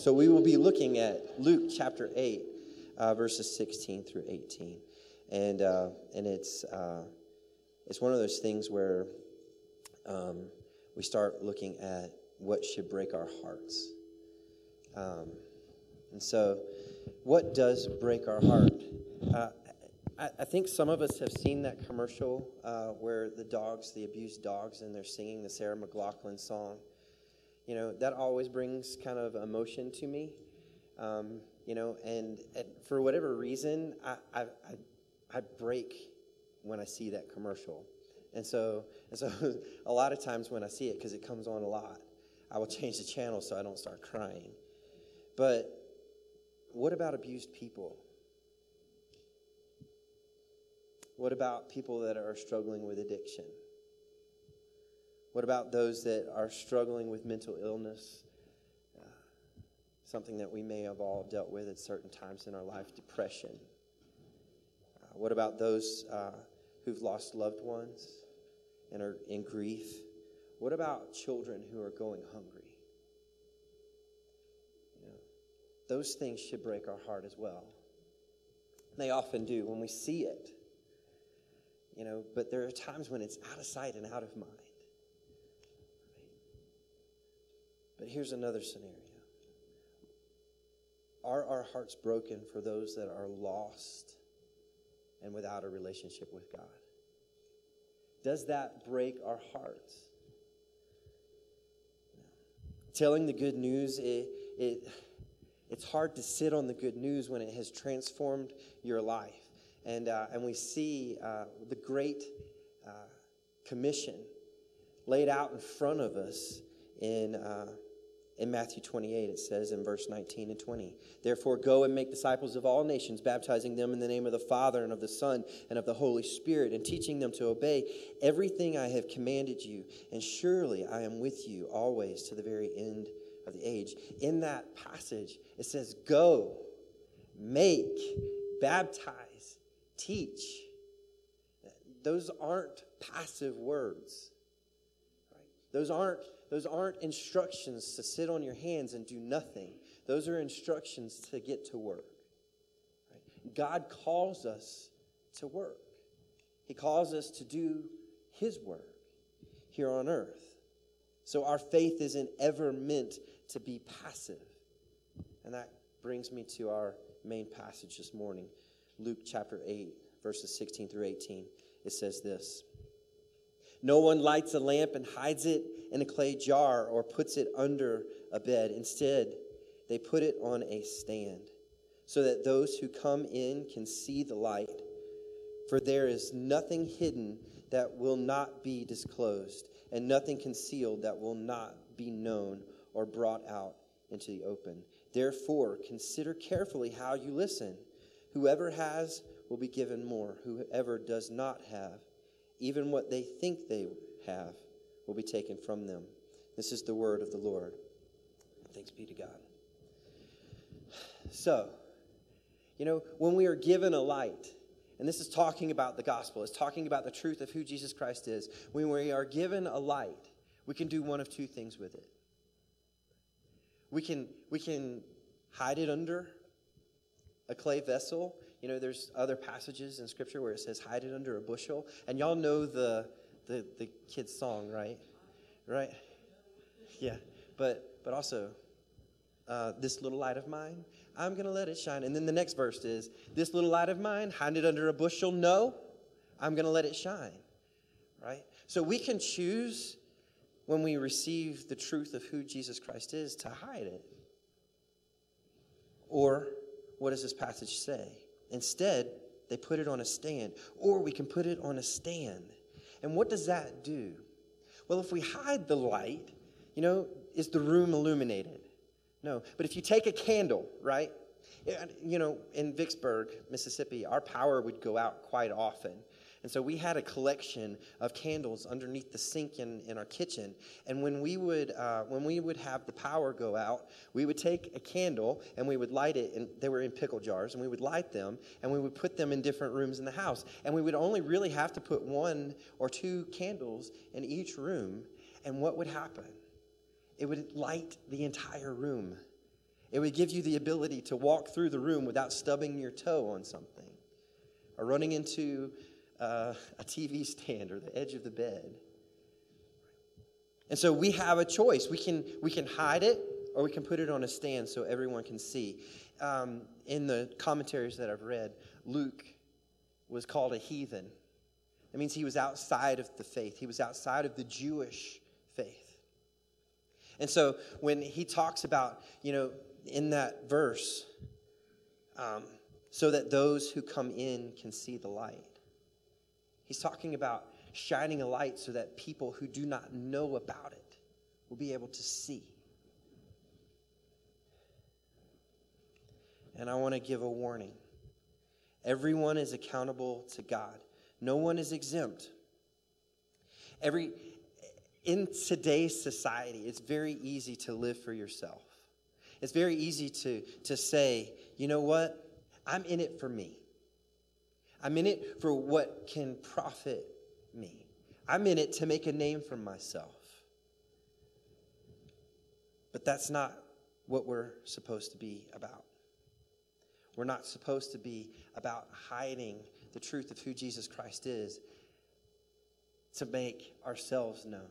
So we will be looking at Luke chapter 8, verses 16 through 18. And it's one of those things where we start looking at what should break our hearts. And so what does break our heart? I think some of us have seen that commercial where the abused dogs, and they're singing the Sarah McLachlan song. You know, that always brings kind of emotion to me. And for whatever reason, I break when I see that commercial. And so a lot of times when I see it, because it comes on a lot, I will change the channel so I don't start crying. But what about abused people? What about people that are struggling with addiction? What about those that are struggling with mental illness? Something that we may have all dealt with at certain times in our life, depression. What about those who've lost loved ones and are in grief? What about children who are going hungry? You know, those things should break our heart as well. They often do when we see it. You know, but there are times when it's out of sight and out of mind. But here's another scenario. Are our hearts broken for those that are lost and without a relationship with God? Does that break our hearts? Telling the good news, it's hard to sit on the good news when it has transformed your life. And we see the Great Commission laid out in front of us in Matthew 28. It says in verse 19 and 20, "Therefore go and make disciples of all nations, baptizing them in the name of the Father and of the Son and of the Holy Spirit, and teaching them to obey everything I have commanded you. And surely I am with you always to the very end of the age." In that passage, it says, go, make, baptize, teach. Those aren't passive words. Right? Those aren't instructions to sit on your hands and do nothing. Those are instructions to get to work. Right? God calls us to work. He calls us to do His work here on earth. So our faith isn't ever meant to be passive. And that brings me to our main passage this morning. Luke chapter 8, verses 16 through 18. It says this: "No one lights a lamp and hides it in a clay jar or puts it under a bed. Instead, they put it on a stand so that those who come in can see the light. For there is nothing hidden that will not be disclosed, and nothing concealed that will not be known or brought out into the open. Therefore, consider carefully how you listen. Whoever has will be given more. Whoever does not have, even what they think they have, will be taken from them." This is the word of the Lord. Thanks be to God. So, you know, when we are given a light, and this is talking about the gospel, it's talking about the truth of who Jesus Christ is. When we are given a light, we can do one of two things with it. We can hide it under a clay vessel. You know, there's other passages in Scripture where it says, hide it under a bushel. And y'all know the kids' song, right? Right? Yeah. But also, this little light of mine, I'm going to let it shine. And then the next verse is, this little light of mine, hide it under a bushel. No, I'm going to let it shine. Right? So we can choose when we receive the truth of who Jesus Christ is to hide it. Or what does this passage say? Instead, they put it on a stand. Or we can put it on a stand. And what does that do? Well, if we hide the light, you know, is the room illuminated? No. But if you take a candle, right? You know, in Vicksburg, Mississippi, our power would go out quite often. And so we had a collection of candles underneath the sink in our kitchen. And when we would have the power go out, we would take a candle and we would light it. And they were in pickle jars, and we would light them and we would put them in different rooms in the house. And we would only really have to put 1 or 2 candles in each room. And what would happen? It would light the entire room. It would give you the ability to walk through the room without stubbing your toe on something or running into a TV stand or the edge of the bed. And so we have a choice. We can hide it, or we can put it on a stand so everyone can see. In the commentaries that I've read, Luke was called a heathen. That means he was outside of the faith. He was outside of the Jewish faith. And so when he talks about, in that verse, so that those who come in can see the light, he's talking about shining a light so that people who do not know about it will be able to see. And I want to give a warning. Everyone is accountable to God. No one is exempt. In today's society, it's very easy to live for yourself. It's very easy to say, you know what? I'm in it for me. I'm in it for what can profit me. I'm in it to make a name for myself. But that's not what we're supposed to be about. We're not supposed to be about hiding the truth of who Jesus Christ is to make ourselves known.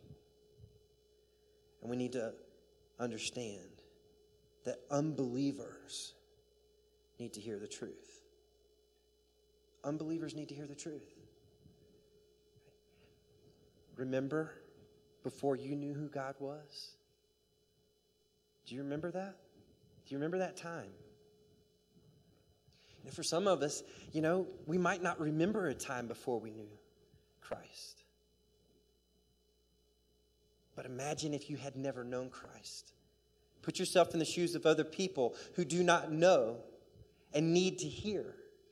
And we need to understand that unbelievers need to hear the truth. Unbelievers need to hear the truth. Remember before you knew who God was? Do you remember that? Do you remember that time? And for some of us, we might not remember a time before we knew Christ. But imagine if you had never known Christ. Put yourself in the shoes of other people who do not know and need to hear.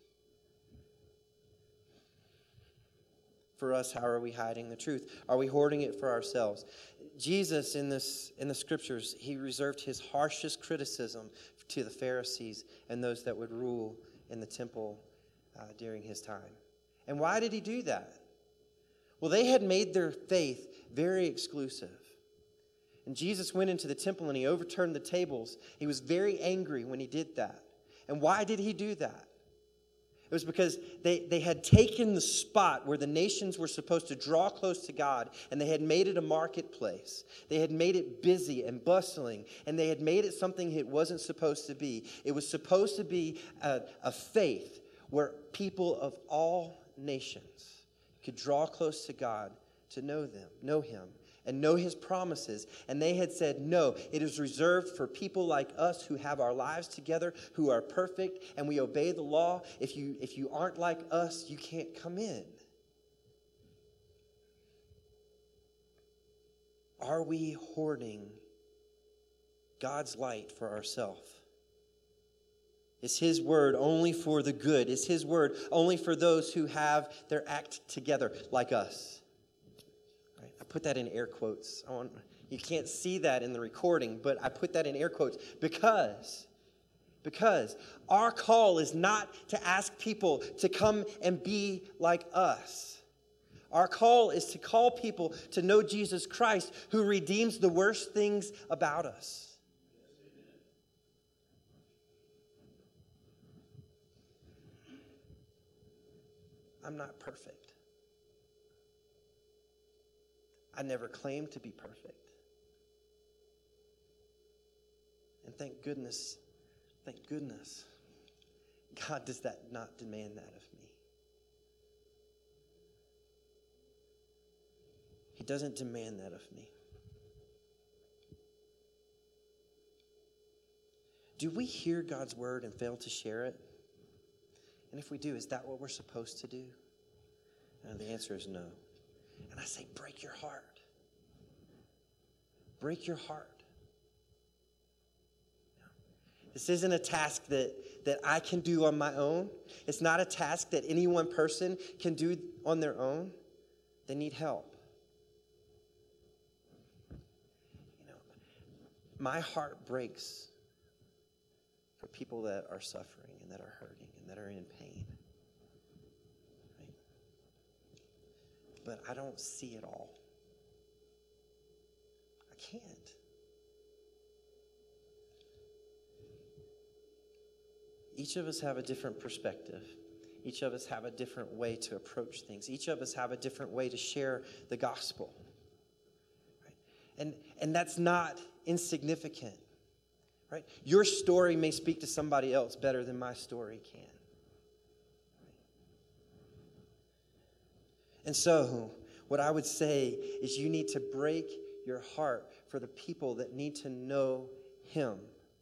For us, how are we hiding the truth? Are we hoarding it for ourselves? Jesus, in the scriptures, he reserved his harshest criticism to the Pharisees and those that would rule in the temple during his time. And why did he do that? Well, they had made their faith very exclusive. And Jesus went into the temple and he overturned the tables. He was very angry when he did that. And why did he do that? It was because they had taken the spot where the nations were supposed to draw close to God, and they had made it a marketplace. They had made it busy and bustling, and they had made it something it wasn't supposed to be. It was supposed to be a faith where people of all nations could draw close to God to know him, and know his promises. And they had said, no, it is reserved for people like us who have our lives together, who are perfect, and we obey the law. If you aren't like us, you can't come in. Are we hoarding God's light for ourselves? Is his word only for the good? Is his word only for those who have their act together like us? I put that in air quotes. You can't see that in the recording, but I put that in air quotes because our call is not to ask people to come and be like us. Our call is to call people to know Jesus Christ, who redeems the worst things about us. I'm not perfect. I never claimed to be perfect. And thank goodness, God does not demand that of me. He doesn't demand that of me. Do we hear God's word and fail to share it? And if we do, is that what we're supposed to do? And the answer is no. And I say, break your heart. Break your heart. This isn't a task that I can do on my own. It's not a task that any one person can do on their own. They need help. My heart breaks for people that are suffering and that are hurting and that are in pain. Right? But I don't see it all. I can't. each of us have a different perspective. Each of us have a different way to approach things. Each of us have a different way to share the gospel. Right? And that's not insignificant. Right? Your story may speak to somebody else better than my story can. And so, what I would say is you need to break your heart for the people that need to know Him.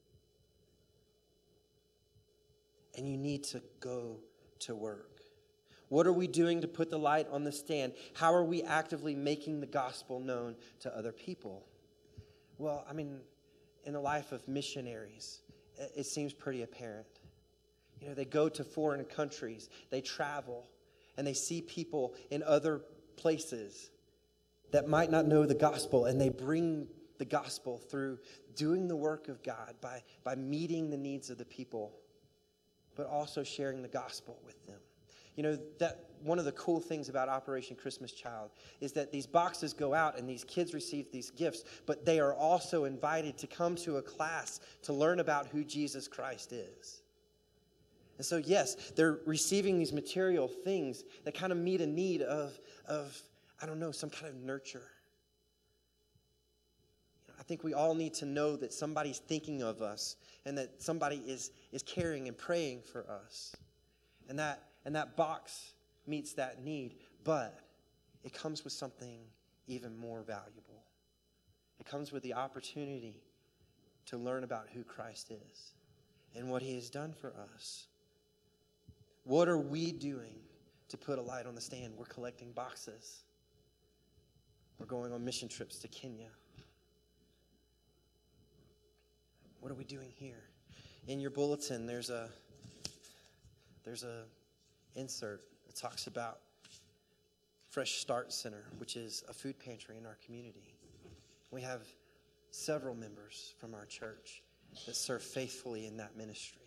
And you need to go to work. What are we doing to put the light on the stand? How are we actively making the gospel known to other people? Well, I mean, in the life of missionaries, it seems pretty apparent. You know, they go to foreign countries, they travel, and they see people in other places that might not know the gospel, and they bring the gospel through doing the work of God by meeting the needs of the people, but also sharing the gospel with them. You know, that one of the cool things about Operation Christmas Child is that these boxes go out and these kids receive these gifts, but they are also invited to come to a class to learn about who Jesus Christ is. And so, yes, they're receiving these material things that kind of meet a need of I don't know, some kind of nurture. I think we all need to know that somebody's thinking of us and that somebody is caring and praying for us. And that box meets that need, but it comes with something even more valuable. It comes with the opportunity to learn about who Christ is and what He has done for us. What are we doing to put a light on the stand? We're collecting boxes. We're going on mission trips to Kenya. What are we doing here? In your bulletin, there's a insert that talks about Fresh Start Center, which is a food pantry in our community. We have several members from our church that serve faithfully in that ministry.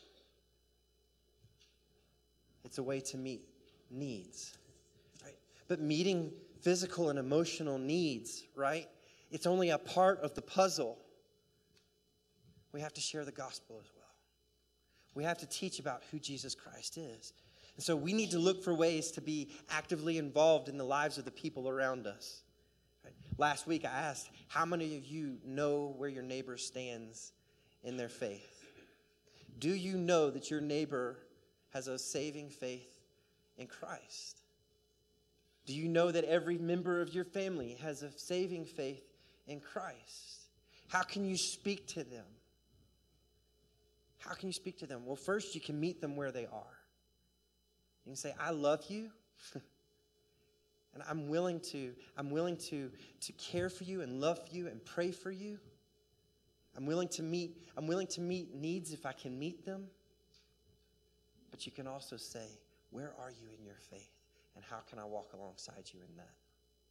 It's a way to meet needs, right? But meeting physical and emotional needs, right? It's only a part of the puzzle. We have to share the gospel as well. We have to teach about who Jesus Christ is. And so we need to look for ways to be actively involved in the lives of the people around us. Right? Last week I asked, how many of you know where your neighbor stands in their faith? Do you know that your neighbor has a saving faith in Christ? Do you know that every member of your family has a saving faith in Christ? How can you speak to them? How can you speak to them? Well, first you can meet them where they are. You can say, I love you. And I'm willing to care for you and love you and pray for you. I'm willing to meet needs if I can meet them. But you can also say, where are you in your faith? And how can I walk alongside you in that?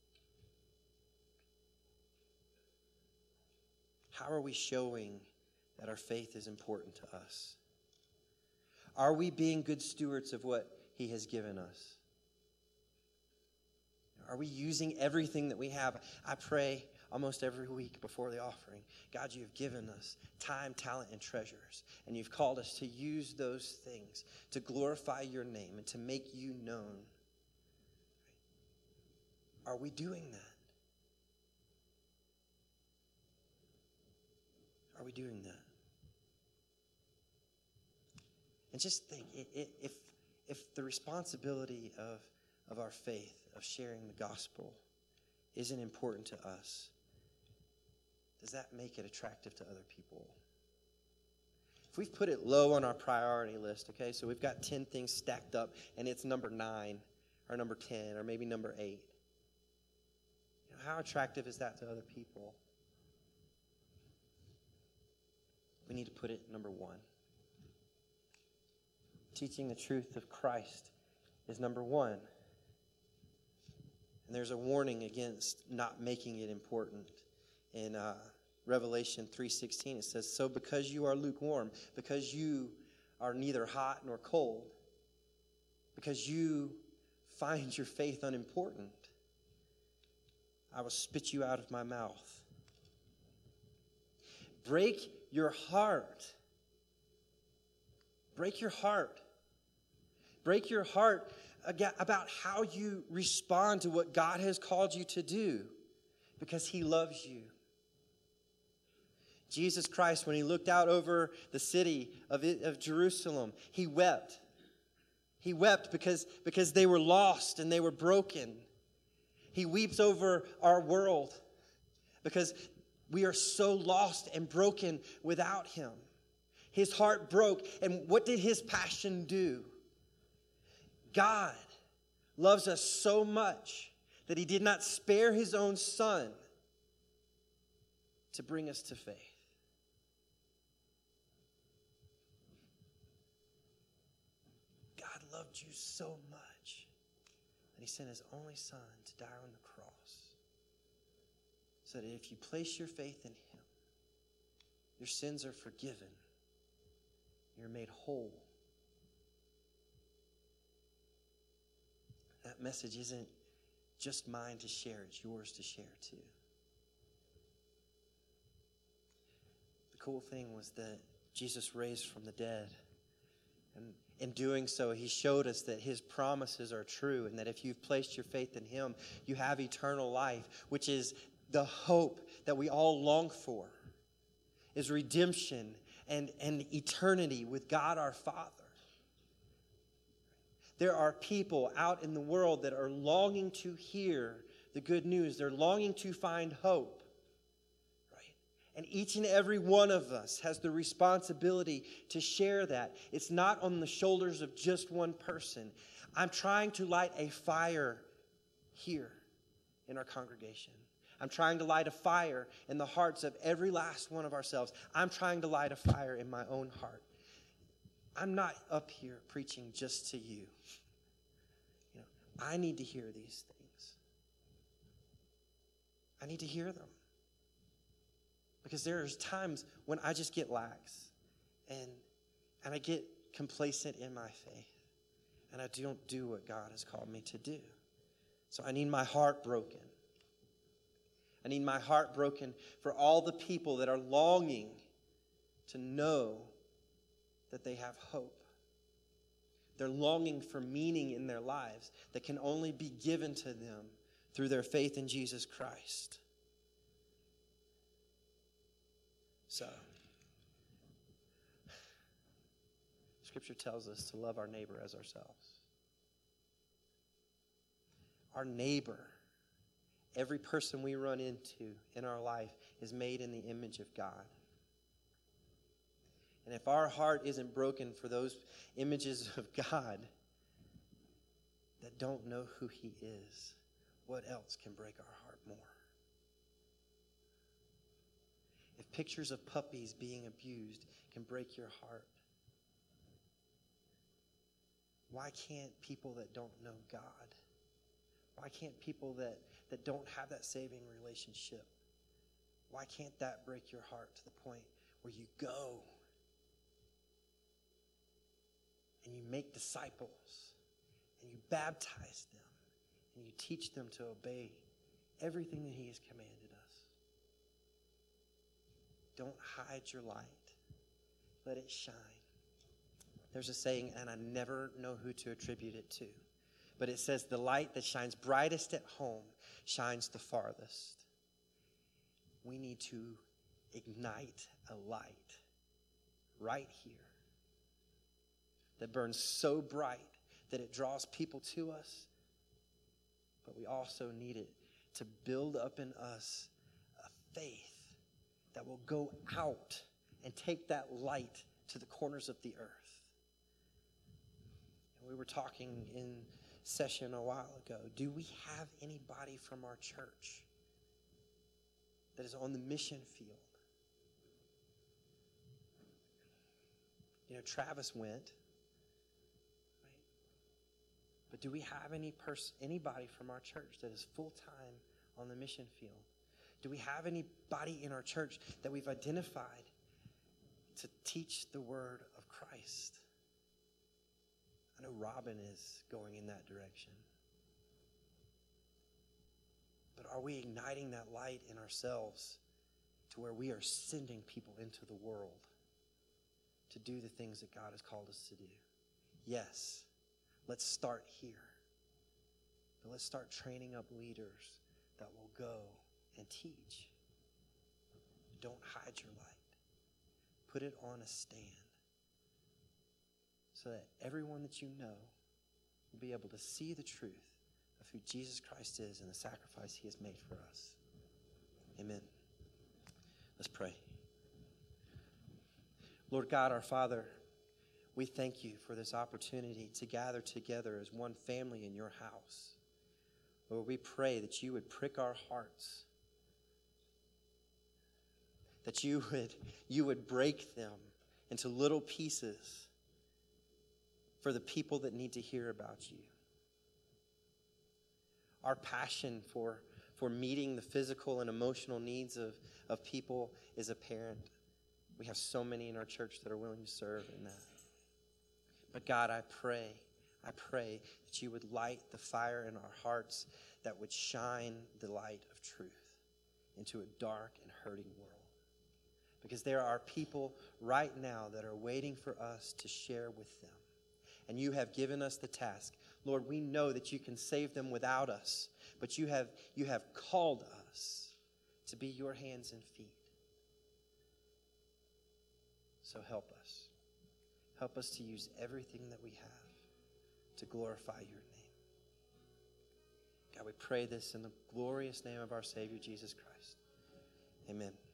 How are we showing that our faith is important to us? Are we being good stewards of what He has given us? Are we using everything that we have? I pray almost every week before the offering, God, you've given us time, talent, and treasures, and you've called us to use those things to glorify your name and to make you known. Are we doing that? Are we doing that? And just think, if the responsibility of our faith, of sharing the gospel, isn't important to us, does that make it attractive to other people? If we've put it low on our priority list, okay, so we've got 10 things stacked up, and it's number 9, or number 10, or maybe number 8. You know, how attractive is that to other people? We need to put it number 1. Teaching the truth of Christ is number 1. And there's a warning against not making it important. In Revelation 3:16, it says, so because you are lukewarm, because you are neither hot nor cold, because you find your faith unimportant, I will spit you out of my mouth. Break your heart. break your heart. Break your heart about how you respond to what God has called you to do, because he loves you. Jesus Christ, when he looked out over the city of Jerusalem, he wept. He wept because they were lost and they were broken. He weeps over our world because we are so lost and broken without him. His heart broke, and what did his passion do? God loves us so much that he did not spare his own son to bring us to faith. God loved you so much that he sent his only son to die on the cross, so that if you place your faith in him, your sins are forgiven. You're made whole. That message isn't just mine to share, it's yours to share too. The cool thing was that Jesus raised from the dead. And in doing so, he showed us that his promises are true, and that if you've placed your faith in him, you have eternal life, which is the hope that we all long for, is redemption and eternity with God our Father. There are people out in the world that are longing to hear the good news. They're longing to find hope. Right? And each and every one of us has the responsibility to share that. It's not on the shoulders of just one person. I'm trying to light a fire here in our congregation. I'm trying to light a fire in the hearts of every last one of ourselves. I'm trying to light a fire in my own heart. I'm not up here preaching just to you. I need to hear these things. I need to hear them. Because there's times when I just get lax and I get complacent in my faith. And I don't do what God has called me to do. So I need my heart broken. I need my heart broken for all the people that are longing to know that they have hope. They're longing for meaning in their lives that can only be given to them through their faith in Jesus Christ. So, Scripture tells us to love our neighbor as ourselves. Our neighbor, every person we run into in our life, is made in the image of God. And if our heart isn't broken for those images of God that don't know who he is, what else can break our heart more? If pictures of puppies being abused can break your heart, why can't people that don't know God, why can't people that don't have that saving relationship, why can't that break your heart to the point where you go and you make disciples, and you baptize them, and you teach them to obey everything that he has commanded us? Don't hide your light. Let it shine. There's a saying, and I never know who to attribute it to, but it says, the light that shines brightest at home shines the farthest. We need to ignite a light right here that burns so bright that it draws people to us, but we also need it to build up in us a faith that will go out and take that light to the corners of the earth. And we were talking in session a while ago. Do we have anybody from our church that is on the mission field? Travis went. But do we have anybody from our church that is full-time on the mission field? Do we have anybody in our church that we've identified to teach the word of Christ? I know Robin is going in that direction. But are we igniting that light in ourselves to where we are sending people into the world to do the things that God has called us to do. Yes, let's start here. But let's start training up leaders that will go and teach. Don't hide your light. Put it on a stand so that everyone that you know will be able to see the truth of who Jesus Christ is and the sacrifice he has made for us. Amen. Let's pray. Lord God, our Father, we thank you for this opportunity to gather together as one family in your house. Lord, we pray that you would prick our hearts, that you would break them into little pieces for the people that need to hear about you. Our passion for meeting the physical and emotional needs of people is apparent. We have so many in our church that are willing to serve in that. But God, I pray that you would light the fire in our hearts that would shine the light of truth into a dark and hurting world. Because there are people right now that are waiting for us to share with them. And you have given us the task. Lord, we know that you can save them without us, but you have called us to be your hands and feet. So help us. Help us to use everything that we have to glorify your name. God, we pray this in the glorious name of our Savior, Jesus Christ. Amen.